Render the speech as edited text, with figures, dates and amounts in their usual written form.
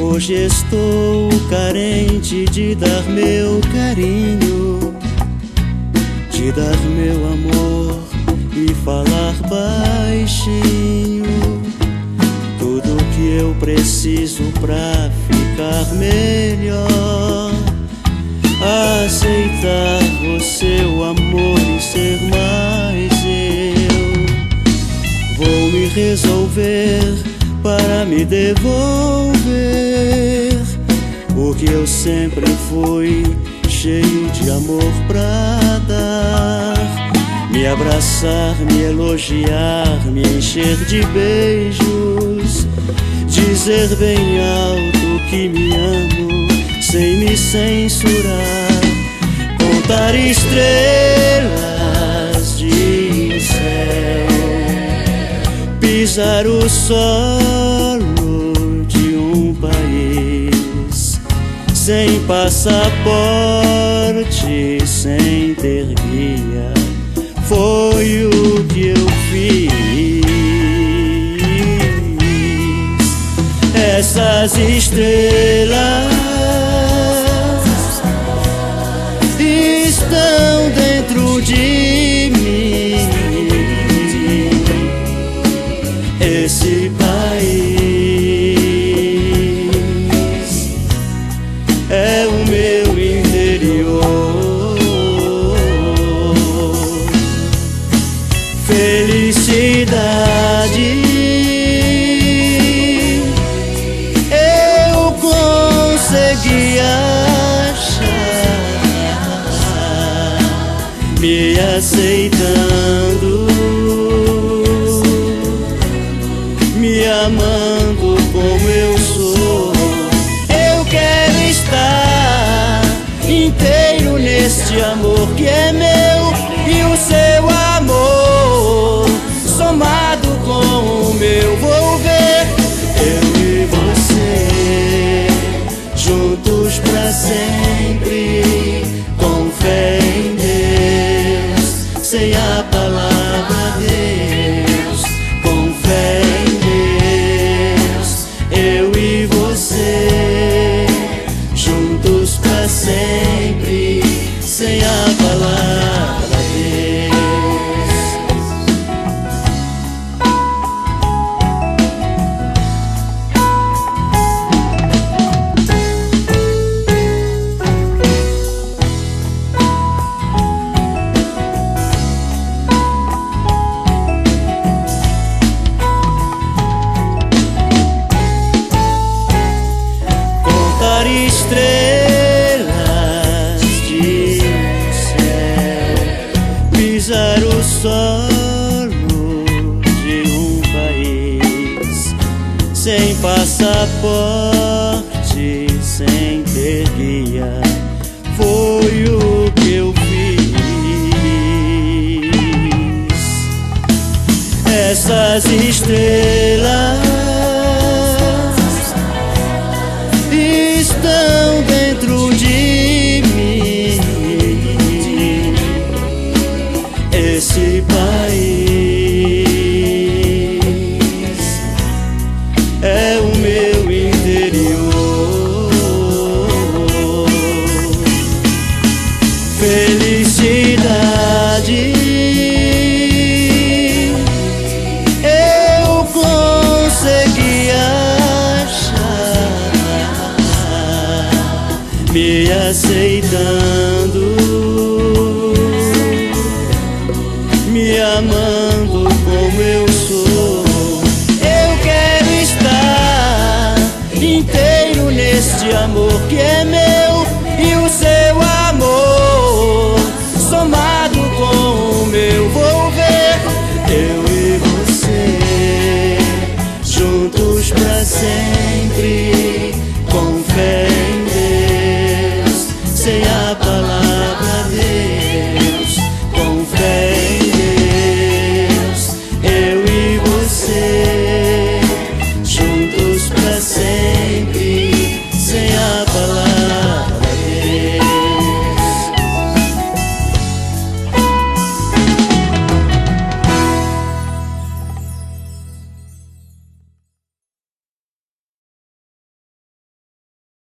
Hoje estou carente de dar meu carinho, de dar meu amor e falar baixinho tudo que eu preciso pra ficar melhor. Aceitar o seu amor e ser mais eu. Vou me resolver para me devolver o que eu sempre fui, cheio de amor pra dar. Me abraçar, me elogiar, me encher de beijos, dizer bem alto que me amo sem me censurar. Contar estrelas de céu, pisar o solo de um país, sem passaporte, sem ter guia, foi o que eu fiz. Essas estrelas estão dentro de mim. Esse país é o meu interior. Felicidade eu consegui achar, me aceitando, me amando como eu sou. Eu quero estar inteiro neste amor que é meu, e o seu amor somado com o meu. Vou ver eu e você juntos pra sempre, com fé em Deus, sem a palavra Deus. Com fé em Deus, eu e você juntos pra sempre, sem a palavra Deus. Contar estrelas de céu, pisar o solo de um país, sem passaporte, sem ter guia, foi o que eu fiz. Essas estrelas estão dentro de mim. Esse país é o meu interior. Felicidade eu consegui achar, me aceitando, me amando como eu sou. Eu quero estar inteiro neste amor que é meu, e o seu